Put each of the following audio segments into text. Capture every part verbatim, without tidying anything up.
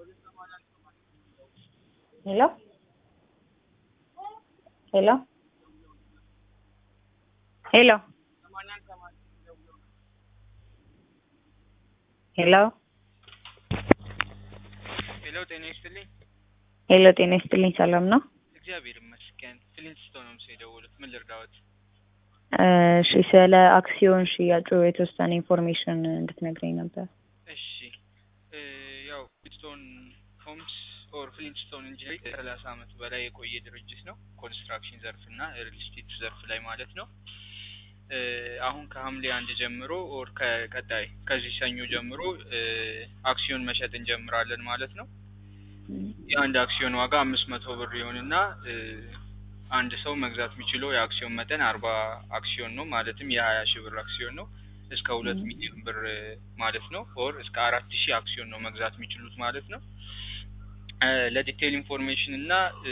Hello? Hello? Hello? Hello? ሄሎ ጤና ይስጥልኝ። ሄሎ ጤና ይስጥልኝ። ሰላም ነው? እግዚአብሔር ይመስገን። ፍሊንትስቶን ነው የደወሉት። ምን ልርዳዎት? እሺ፣ ስለ አክሲዮን ሽያጩ የተወሰነ ኢንፎርሜሽን እንድትነግረኝ ነበር። እሺ እ ያው ፍሊንትስቶን ሆምስ ኦር ፍሊንትስቶን ኢንጂነሪንግ ከሰላሳ አመት በላይ የቆየ ድርጅት ነው። ኮንስትራክሽን ዘርፍ እና ሪል ስቴት ዘርፍ ላይ ማለት ነው። እ አሁን ከሐምሌ አንድ ጀምሮ ኦር ከቀጣይ ከዚህ ሰኞ ጀምሮ እ አክሲዮን መሸጥ እንጀምራለን ማለት ነው። የአንድ አክሲዮን ዋጋ አምስት መቶ ብር ይሆንና እ አንድ ሰው መግዛት የሚችለው የአክሲዮን መጠን አርባ አክሲዮን ነው። ማለትም የሀያ ሺህ ብር አክሲዮን ነው። እስከ ሁለት ሚሊዮን ብር ማለት ነው። ኦር እስከ አራት ሺህ አክሲዮን ነው መግዛት የሚችሉት ማለት ነው። እ ለዲቴይል ኢንፎርሜሽን እና እ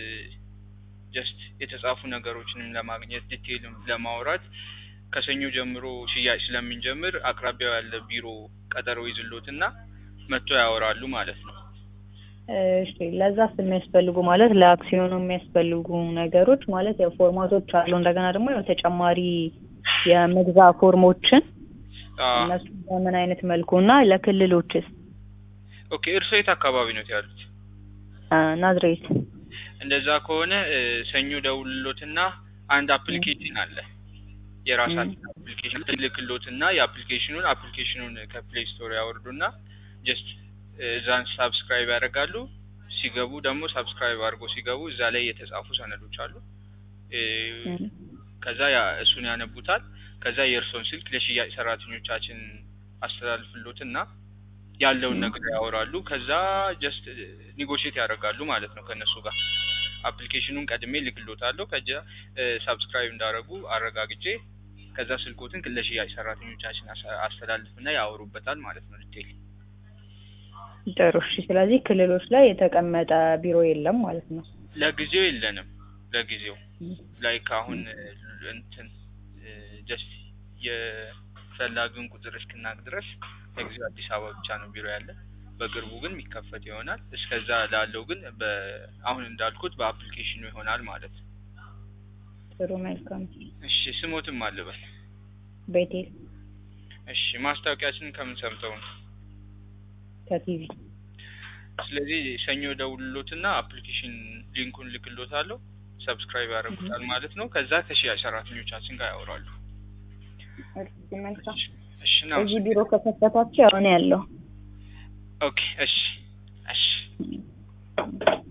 ጀስት የተጻፉ ነገሮችንም ለማግኘት ዲቴይልም ለማውራት ከሰኞ ጀምሮ ሽያጭ ስለምንጀምር አቅራቢያው ያለ ቢሮ ቀጠሮ ይዝሎትና መጥቶ ያወራሉ ማለት ነው። እሺ፣ ለዛስ የሚያስፈልጉ ማለት ለአክሲዮኑ የሚያስፈልጉ ነገሮች ማለት ያው ፎርማቶች አሉ። እንደገና ደግሞ ያው ተጨማሪ የመግዛ ፎርሞችን አዎ እነሱ በምን አይነት መልኩ እና ለክልሎችስ? ኦኬ። እርሶ የት አካባቢ ነው ያሉት? አ ናዝሬት። እንደዛ ከሆነ እ ሰኞ ደውልሎትና አንድ አፕሊኬሽን አለ። የራሳችን አፕሊኬሽን ልክሎትና የአፕሊኬሽኑን አፕሊኬሽኑን ከፕሌይ ስቶር ያወርዱና ጀስት እዛን ሳብስክራይብ ያደርጋሉ። ሲገቡ ደግሞ ሳብስክራይብ አድርጎ ሲገቡ እዛ ላይ የተጻፉ ሰነዶች አሉ። እ ከዛ ያ እሱን ያነቡታል። ከዛ የእርሶን ስልክ ለሽያጭ ሰራተኞቻችን አስተላልፍሎትና ያለውን ነገር ያወራሉ። ከዛ ጀስት ኔጎሺዬት ያደርጋሉ ማለት ነው ከነሱ ጋር። አፕሊኬሽኑን ቀድሜ ልክሎታለሁ። ከዛ ሳብስክራይብ እንዳደረጉ አረጋግጬ ከዛ ስልኮትን ለሽያጭ ሰራተኞቻችን አስተላልፍና ያወሩበታል ማለት ነው ዲቴይል። ጥሩ። እሺ፣ ስለዚህ ክልሎች ላይ የተቀመጠ ቢሮ የለም ማለት ነው? ለጊዜው የለንም። ለጊዜው ላይክ አሁን እንትን ጀስት የፈላጊውን ቁጥር እስክናቅ ድረስ ለጊዜው አዲስ አበባ ብቻ ነው ቢሮ ያለ። በቅርቡ ግን የሚከፈት ይሆናል። እስከዛ ላለው ግን አሁን እንዳልኩት በአፕሊኬሽኑ ይሆናል ማለት ነው። ጥሩ፣ መልካም። እሺ፣ ስሞትም አለበት? ቤቴል። እሺ፣ ማስታወቂያችንን ከምን ሰምተው ነው? ከቲቪ። ስለዚህ ሰኞ ደውልሎትና አፕሊኬሽን ሊንኩን ልክሎታለሁ። ሰብስክራይብ ያደርጉታል ማለት ነው። ከዛ ከሽያጭ ሰራተኞቻችን ጋር ያወራሉ። እሺ፣ መልካም። እሺ ነው። እዚህ ቢሮ ከከፈታችሁ ያው ነው ያለው። ኦኬ። እሺ እሺ